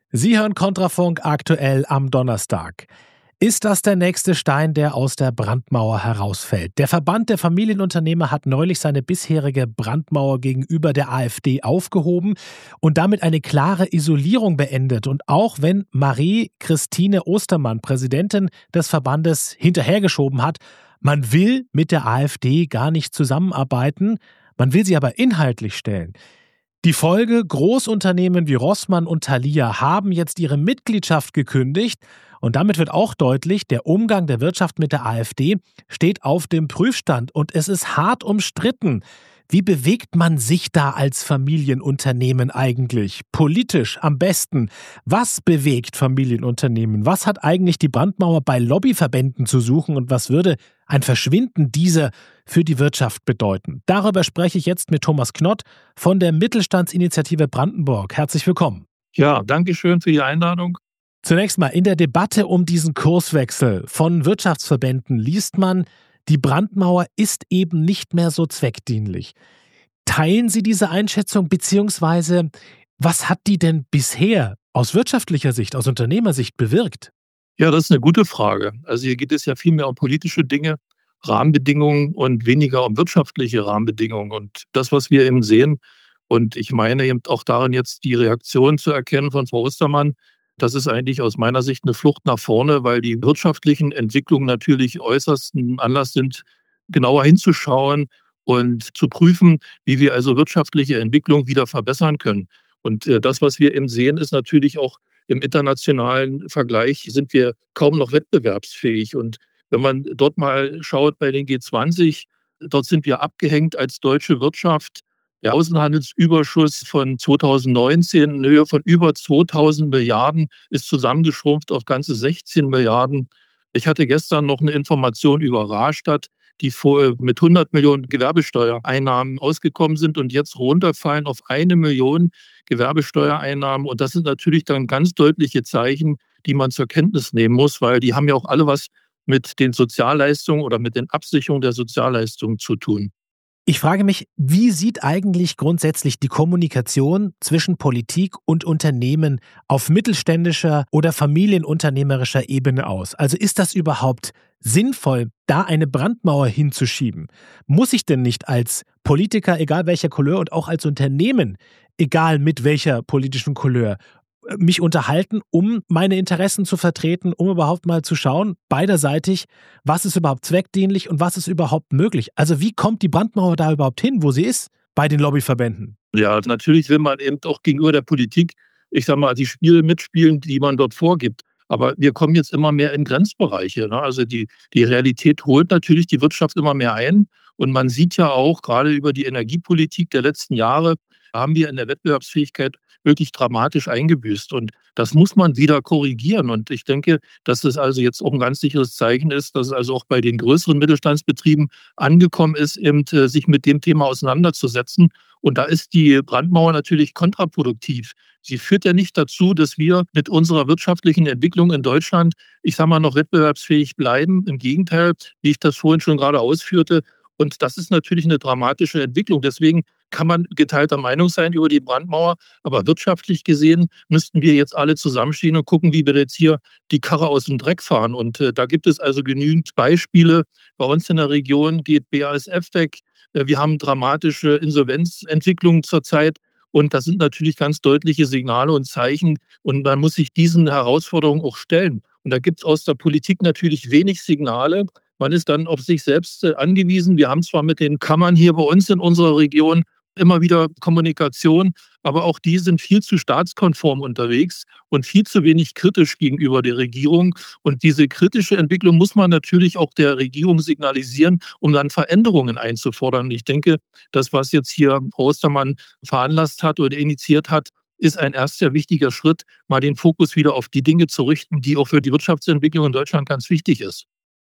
Sie hören Kontrafunk aktuell am Donnerstag. Ist das der nächste Stein, der aus der Brandmauer herausfällt? Der Verband der Familienunternehmer hat neulich seine bisherige Brandmauer gegenüber der AfD aufgehoben und damit eine klare Isolierung beendet. Und auch wenn Marie-Christine Ostermann, Präsidentin des Verbandes, hinterhergeschoben hat, man will mit der AfD gar nicht zusammenarbeiten, man will sie aber inhaltlich stellen. Die Folge: Großunternehmen wie Rossmann und Thalia haben jetzt ihre Mitgliedschaft gekündigt und damit wird auch deutlich, der Umgang der Wirtschaft mit der AfD steht auf dem Prüfstand und es ist hart umstritten. Wie bewegt man sich da als Familienunternehmen eigentlich? Politisch am besten. Was bewegt Familienunternehmen? Was hat eigentlich die Brandmauer bei Lobbyverbänden zu suchen und was würde ein Verschwinden dieser für die Wirtschaft bedeuten? Darüber spreche ich jetzt mit Thomas Knott von der Mittelstandsinitiative Brandenburg. Herzlich willkommen. Ja, danke schön für die Einladung. Zunächst mal, in der Debatte um diesen Kurswechsel von Wirtschaftsverbänden liest man, die Brandmauer ist eben nicht mehr so zweckdienlich. Teilen Sie diese Einschätzung, beziehungsweise was hat die denn bisher aus wirtschaftlicher Sicht, aus Unternehmersicht bewirkt? Ja, das ist eine gute Frage. Also hier geht es ja viel mehr um politische Dinge, Rahmenbedingungen und weniger um wirtschaftliche Rahmenbedingungen. Und das, was wir eben sehen, und ich meine eben auch darin jetzt die Reaktion zu erkennen von Frau Ostermann, das ist eigentlich aus meiner Sicht eine Flucht nach vorne, weil die wirtschaftlichen Entwicklungen natürlich äußersten Anlass sind, genauer hinzuschauen und zu prüfen, wie wir also wirtschaftliche Entwicklung wieder verbessern können. Und das, was wir eben sehen, ist natürlich auch im internationalen Vergleich sind wir kaum noch wettbewerbsfähig. Und wenn man dort mal schaut bei den G20, dort sind wir abgehängt als deutsche Wirtschaft. Der Außenhandelsüberschuss von 2019 in Höhe von über 2000 Milliarden ist zusammengeschrumpft auf ganze 16 Milliarden. Ich hatte gestern noch eine Information über Rastatt, die vorher mit 100 Millionen Gewerbesteuereinnahmen ausgekommen sind und jetzt runterfallen auf 1 Million Gewerbesteuereinnahmen. Und das sind natürlich dann ganz deutliche Zeichen, die man zur Kenntnis nehmen muss, weil die haben ja auch alle was mit den Sozialleistungen oder mit den Absicherungen der Sozialleistungen zu tun. Ich frage mich, wie sieht eigentlich grundsätzlich die Kommunikation zwischen Politik und Unternehmen auf mittelständischer oder familienunternehmerischer Ebene aus? Also ist das überhaupt sinnvoll, da eine Brandmauer hinzuschieben? Muss ich denn nicht als Politiker, egal welcher Couleur, und auch als Unternehmen, egal mit welcher politischen Couleur, mich unterhalten, um meine Interessen zu vertreten, um überhaupt mal zu schauen, beiderseitig, was ist überhaupt zweckdienlich und was ist überhaupt möglich? Also wie kommt die Brandmauer da überhaupt hin, wo sie ist, bei den Lobbyverbänden? Ja, natürlich will man eben auch gegenüber der Politik, ich sage mal, die Spiele mitspielen, die man dort vorgibt. Aber wir kommen jetzt immer mehr in Grenzbereiche. Ne? Also die Realität holt natürlich die Wirtschaft immer mehr ein. Und man sieht ja auch, gerade über die Energiepolitik der letzten Jahre, haben wir in der Wettbewerbsfähigkeit wirklich dramatisch eingebüßt. Und das muss man wieder korrigieren. Und ich denke, dass das also jetzt auch ein ganz sicheres Zeichen ist, dass es also auch bei den größeren Mittelstandsbetrieben angekommen ist, eben sich mit dem Thema auseinanderzusetzen. Und da ist die Brandmauer natürlich kontraproduktiv. Sie führt ja nicht dazu, dass wir mit unserer wirtschaftlichen Entwicklung in Deutschland, ich sage mal, noch wettbewerbsfähig bleiben. Im Gegenteil, wie ich das vorhin schon gerade ausführte. Und das ist natürlich eine dramatische Entwicklung. Deswegen kann man geteilter Meinung sein über die Brandmauer. Aber wirtschaftlich gesehen müssten wir jetzt alle zusammenstehen und gucken, wie wir jetzt hier die Karre aus dem Dreck fahren. Und da gibt es also genügend Beispiele. Bei uns in der Region geht BASF weg. Wir haben dramatische Insolvenzentwicklungen zurzeit. Und das sind natürlich ganz deutliche Signale und Zeichen. Und man muss sich diesen Herausforderungen auch stellen. Und da gibt es aus der Politik natürlich wenig Signale. Man ist dann auf sich selbst angewiesen. Wir haben zwar mit den Kammern hier bei uns in unserer Region immer wieder Kommunikation, aber auch die sind viel zu staatskonform unterwegs und viel zu wenig kritisch gegenüber der Regierung. Und diese kritische Entwicklung muss man natürlich auch der Regierung signalisieren, um dann Veränderungen einzufordern. Ich denke, das, was jetzt hier Frau Ostermann veranlasst hat oder initiiert hat, ist ein erster wichtiger Schritt, mal den Fokus wieder auf die Dinge zu richten, die auch für die Wirtschaftsentwicklung in Deutschland ganz wichtig ist.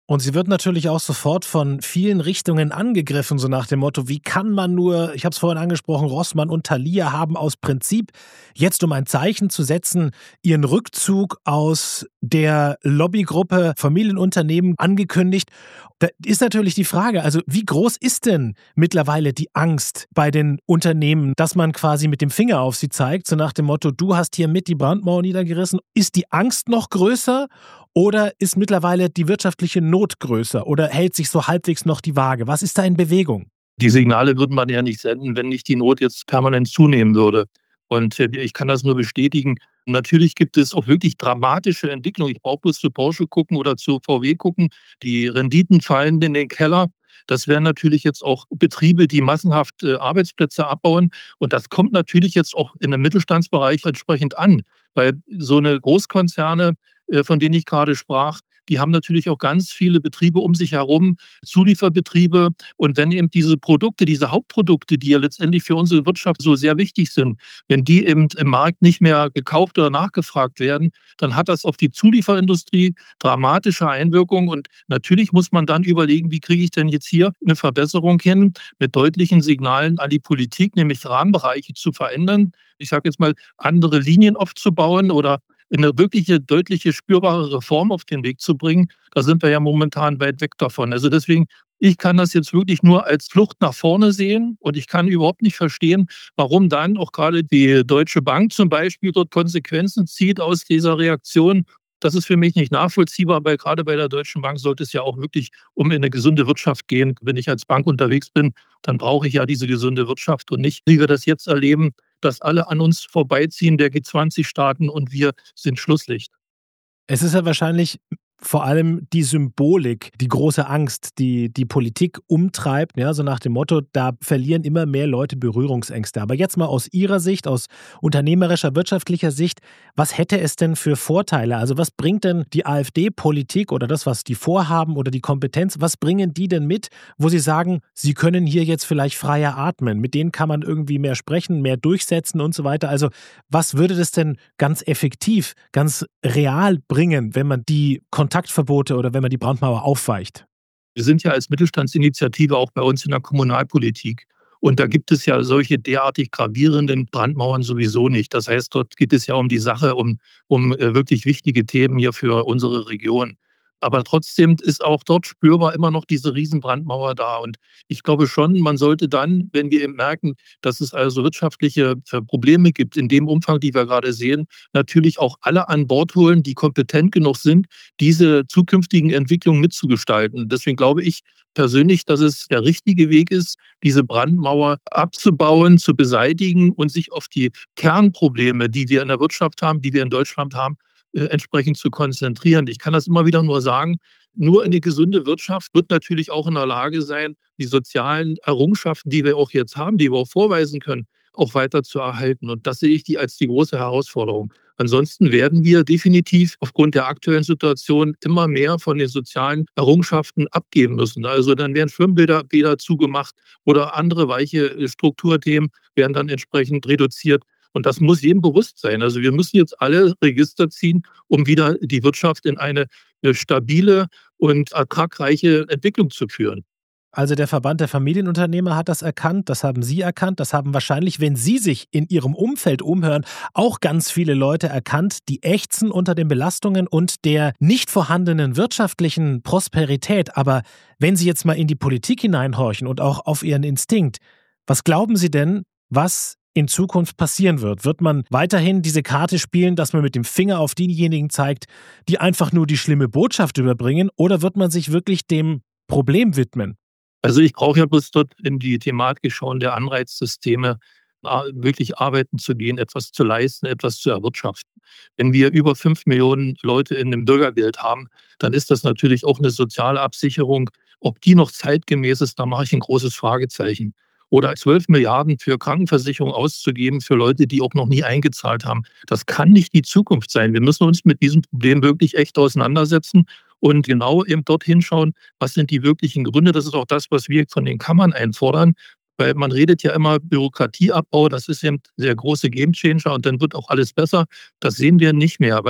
Und sie wird natürlich auch sofort von vielen Richtungen angegriffen, so nach dem Motto, wie kann man nur, ich habe es vorhin angesprochen, Rossmann und Thalia haben aus Prinzip jetzt, um ein Zeichen zu setzen, ihren Rückzug aus der Lobbygruppe Familienunternehmen angekündigt. Da ist natürlich die Frage, also wie groß ist denn mittlerweile die Angst bei den Unternehmen, dass man quasi mit dem Finger auf sie zeigt, so nach dem Motto, du hast hier mit die Brandmauer niedergerissen. Ist die Angst noch größer? Oder ist mittlerweile die wirtschaftliche Not größer oder hält sich so halbwegs noch die Waage? Was ist da in Bewegung? Die Signale würde man ja nicht senden, wenn nicht die Not jetzt permanent zunehmen würde. Und ich kann das nur bestätigen. Natürlich gibt es auch wirklich dramatische Entwicklungen. Ich brauche bloß zu Porsche gucken oder zu VW gucken. Die Renditen fallen in den Keller. Das wären natürlich jetzt auch Betriebe, die massenhaft Arbeitsplätze abbauen. Und das kommt natürlich jetzt auch in dem Mittelstandsbereich entsprechend an. Weil so eine Großkonzerne, von denen ich gerade sprach, die haben natürlich auch ganz viele Betriebe um sich herum, Zulieferbetriebe. Und wenn eben diese Produkte, diese Hauptprodukte, die ja letztendlich für unsere Wirtschaft so sehr wichtig sind, wenn die eben im Markt nicht mehr gekauft oder nachgefragt werden, dann hat das auf die Zulieferindustrie dramatische Einwirkungen. Und natürlich muss man dann überlegen, wie kriege ich denn jetzt hier eine Verbesserung hin mit deutlichen Signalen an die Politik, nämlich Rahmenbereiche zu verändern. Ich sage jetzt mal, andere Linien aufzubauen oder eine wirkliche, deutliche, spürbare Reform auf den Weg zu bringen, da sind wir ja momentan weit weg davon. Also deswegen, ich kann das jetzt wirklich nur als Flucht nach vorne sehen und ich kann überhaupt nicht verstehen, warum dann auch gerade die Deutsche Bank zum Beispiel dort Konsequenzen zieht aus dieser Reaktion. Das ist für mich nicht nachvollziehbar, weil gerade bei der Deutschen Bank sollte es ja auch wirklich um eine gesunde Wirtschaft gehen. Wenn ich als Bank unterwegs bin, dann brauche ich ja diese gesunde Wirtschaft und nicht, wie wir das jetzt erleben, dass alle an uns vorbeiziehen, der G20-Staaten und wir sind Schlusslicht. Es ist ja wahrscheinlich vor allem die Symbolik, die große Angst, die die Politik umtreibt, ja, so nach dem Motto, da verlieren immer mehr Leute Berührungsängste. Aber jetzt mal aus Ihrer Sicht, aus unternehmerischer, wirtschaftlicher Sicht, was hätte es denn für Vorteile? Also was bringt denn die AfD-Politik oder das, was die vorhaben oder die Kompetenz, was bringen die denn mit, wo Sie sagen, sie können hier jetzt vielleicht freier atmen, mit denen kann man irgendwie mehr sprechen, mehr durchsetzen und so weiter. Also was würde das denn ganz effektiv, ganz real bringen, wenn man die Kontaktverbote oder wenn man die Brandmauer aufweicht? Wir sind ja als Mittelstandsinitiative auch bei uns in der Kommunalpolitik. Und da gibt es ja solche derartig gravierenden Brandmauern sowieso nicht. Das heißt, dort geht es ja um die Sache, um wirklich wichtige Themen hier für unsere Region. Aber trotzdem ist auch dort spürbar immer noch diese Riesenbrandmauer da. Und ich glaube schon, man sollte dann, wenn wir eben merken, dass es also wirtschaftliche Probleme gibt, in dem Umfang, die wir gerade sehen, natürlich auch alle an Bord holen, die kompetent genug sind, diese zukünftigen Entwicklungen mitzugestalten. Deswegen glaube ich persönlich, dass es der richtige Weg ist, diese Brandmauer abzubauen, zu beseitigen und sich auf die Kernprobleme, die wir in der Wirtschaft haben, die wir in Deutschland haben, entsprechend zu konzentrieren. Ich kann das immer wieder nur sagen, nur eine gesunde Wirtschaft wird natürlich auch in der Lage sein, die sozialen Errungenschaften, die wir auch jetzt haben, die wir auch vorweisen können, auch weiter zu erhalten. Und das sehe ich als die große Herausforderung. Ansonsten werden wir definitiv aufgrund der aktuellen Situation immer mehr von den sozialen Errungenschaften abgeben müssen. Also dann werden Schwimmbäder zugemacht oder andere weiche Strukturthemen werden dann entsprechend reduziert. Und das muss jedem bewusst sein. Also wir müssen jetzt alle Register ziehen, um wieder die Wirtschaft in eine stabile und ertragreiche Entwicklung zu führen. Also der Verband der Familienunternehmer hat das erkannt, das haben Sie erkannt, das haben wahrscheinlich, wenn Sie sich in Ihrem Umfeld umhören, auch ganz viele Leute erkannt, die ächzen unter den Belastungen und der nicht vorhandenen wirtschaftlichen Prosperität. Aber wenn Sie jetzt mal in die Politik hineinhorchen und auch auf Ihren Instinkt, was glauben Sie denn, was in Zukunft passieren wird? Wird man weiterhin diese Karte spielen, dass man mit dem Finger auf diejenigen zeigt, die einfach nur die schlimme Botschaft überbringen, oder wird man sich wirklich dem Problem widmen? Also ich brauche ja bloß dort in die Thematik schauen der Anreizsysteme, wirklich arbeiten zu gehen, etwas zu leisten, etwas zu erwirtschaften. Wenn wir über 5 Millionen Leute in einem Bürgergeld haben, dann ist das natürlich auch eine soziale Absicherung. Ob die noch zeitgemäß ist, da mache ich ein großes Fragezeichen. Oder 12 Milliarden für Krankenversicherung auszugeben für Leute, die auch noch nie eingezahlt haben. Das kann nicht die Zukunft sein. Wir müssen uns mit diesem Problem wirklich echt auseinandersetzen und genau eben dort hinschauen, was sind die wirklichen Gründe. Das ist auch das, was wir von den Kammern einfordern. Weil man redet ja immer Bürokratieabbau, das ist eben der große Gamechanger und dann wird auch alles besser. Das sehen wir nicht mehr, weil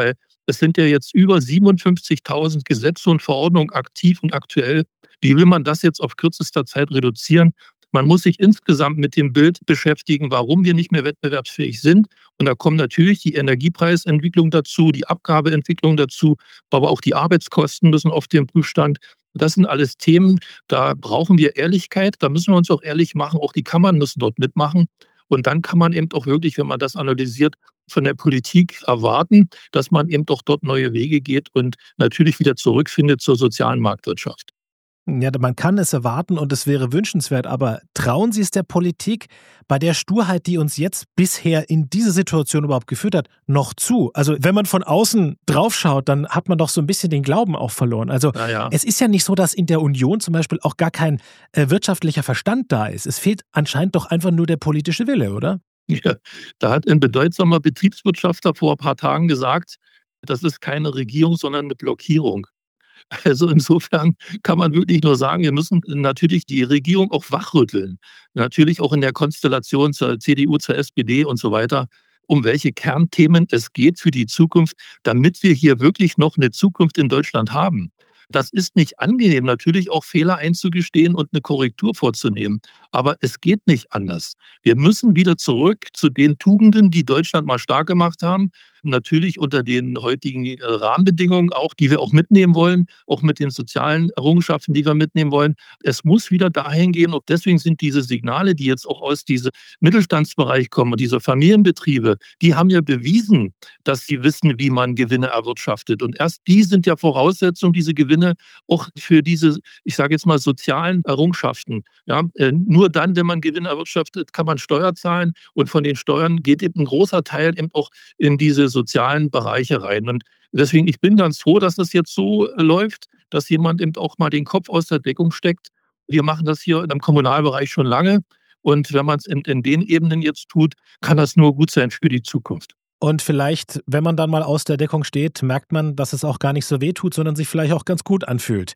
Es sind ja jetzt über 57.000 Gesetze und Verordnungen aktiv und aktuell. Wie will man das jetzt auf kürzester Zeit reduzieren? Man muss sich insgesamt mit dem Bild beschäftigen, warum wir nicht mehr wettbewerbsfähig sind. Und da kommen natürlich die Energiepreisentwicklung dazu, die Abgabeentwicklung dazu, aber auch die Arbeitskosten müssen auf den Prüfstand. Das sind alles Themen, da brauchen wir Ehrlichkeit, da müssen wir uns auch ehrlich machen, auch die Kammern müssen dort mitmachen. Und dann kann man eben auch wirklich, wenn man das analysiert, von der Politik erwarten, dass man eben doch dort neue Wege geht und natürlich wieder zurückfindet zur sozialen Marktwirtschaft. Ja, man kann es erwarten und es wäre wünschenswert, aber trauen Sie es der Politik bei der Sturheit, die uns jetzt bisher in diese Situation überhaupt geführt hat, noch zu? Also wenn man von außen draufschaut, dann hat man doch so ein bisschen den Glauben auch verloren. Also Naja. es ist ja nicht so, dass in der Union zum Beispiel auch gar kein wirtschaftlicher Verstand da ist. Es fehlt anscheinend doch einfach nur der politische Wille, oder? Ja, da hat ein bedeutsamer Betriebswirtschaftler vor ein paar Tagen gesagt, das ist keine Regierung, sondern eine Blockierung. Also insofern kann man wirklich nur sagen, wir müssen natürlich die Regierung auch wachrütteln. Natürlich auch in der Konstellation zur CDU, zur SPD und so weiter, um welche Kernthemen es geht für die Zukunft, damit wir hier wirklich noch eine Zukunft in Deutschland haben. Das ist nicht angenehm, natürlich auch Fehler einzugestehen und eine Korrektur vorzunehmen. Aber es geht nicht anders. Wir müssen wieder zurück zu den Tugenden, die Deutschland mal stark gemacht haben. Natürlich unter den heutigen Rahmenbedingungen auch, die wir auch mitnehmen wollen, auch mit den sozialen Errungenschaften, die wir mitnehmen wollen. Es muss wieder dahin gehen und deswegen sind diese Signale, die jetzt auch aus diesem Mittelstandsbereich kommen und diese Familienbetriebe, die haben ja bewiesen, dass sie wissen, wie man Gewinne erwirtschaftet. Und erst die sind ja Voraussetzung, diese Gewinne auch für diese, ich sage jetzt mal, sozialen Errungenschaften. Ja, nur dann, wenn man Gewinne erwirtschaftet, kann man Steuer zahlen und von den Steuern geht eben ein großer Teil eben auch in diese sozialen Bereiche rein. Und deswegen, ich bin ganz froh, dass das jetzt so läuft, dass jemand eben auch mal den Kopf aus der Deckung steckt. Wir machen das hier im Kommunalbereich schon lange. Und wenn man es in den Ebenen jetzt tut, kann das nur gut sein für die Zukunft. Und vielleicht, wenn man dann mal aus der Deckung steht, merkt man, dass es auch gar nicht so weh tut, sondern sich vielleicht auch ganz gut anfühlt.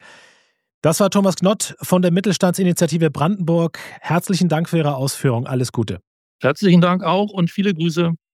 Das war Thomas Knott von der Mittelstandsinitiative Brandenburg. Herzlichen Dank für Ihre Ausführung. Alles Gute. Herzlichen Dank auch und viele Grüße.